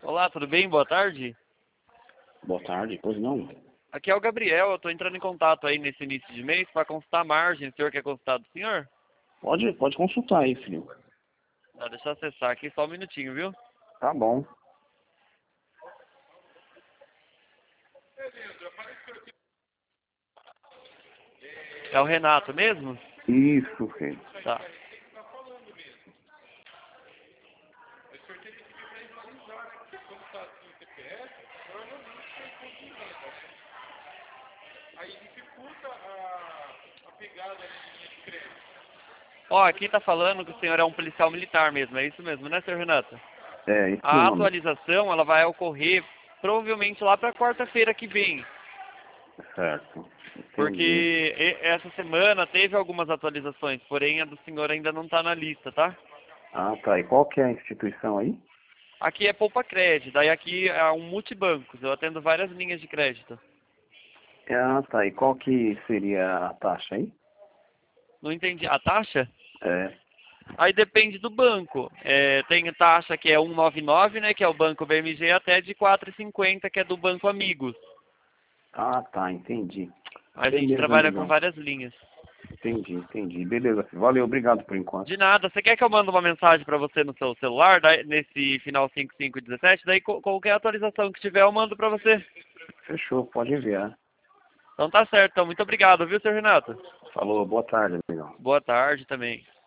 Olá, tudo bem? Boa tarde. Boa tarde, pois não? Aqui é o Gabriel, eu estou entrando em contato aí nesse início de mês para consultar a margem. O senhor quer consultar do senhor? Pode consultar aí, filho. Tá, deixa eu acessar aqui só um minutinho, viu? Tá bom. É o Renato mesmo? Isso, filho. Tá. Ó, aqui tá falando que o senhor é um policial militar mesmo, é isso mesmo, né, senhor Renato? É, isso A mesmo. atualização, ela vai ocorrer provavelmente lá para quarta-feira que vem. Certo. Entendi. Porque essa semana teve algumas atualizações, porém a do senhor ainda não está na lista, tá? Ah, tá. E qual que é a instituição aí? Aqui é Poupa Crédito, aí aqui é um multibancos, eu atendo várias linhas de crédito. Ah, tá. E qual que seria a taxa aí? Não entendi. A taxa? É. Aí depende do banco. Tem taxa que é 1,99, né, que é o Banco BMG, até de 4,50, que é do Banco Amigos. Ah, tá. Entendi. A gente Beleza, trabalha com amigão. várias linhas. Entendi. Beleza, filho. Valeu, obrigado por enquanto. De nada. Você quer que eu mande uma mensagem para você no seu celular, nesse final 5517? Daí qualquer atualização que tiver eu mando para você. Fechou, pode enviar. Então tá certo. Então, muito obrigado, viu, senhor Renato? Falou, boa tarde, amigão. Boa tarde também.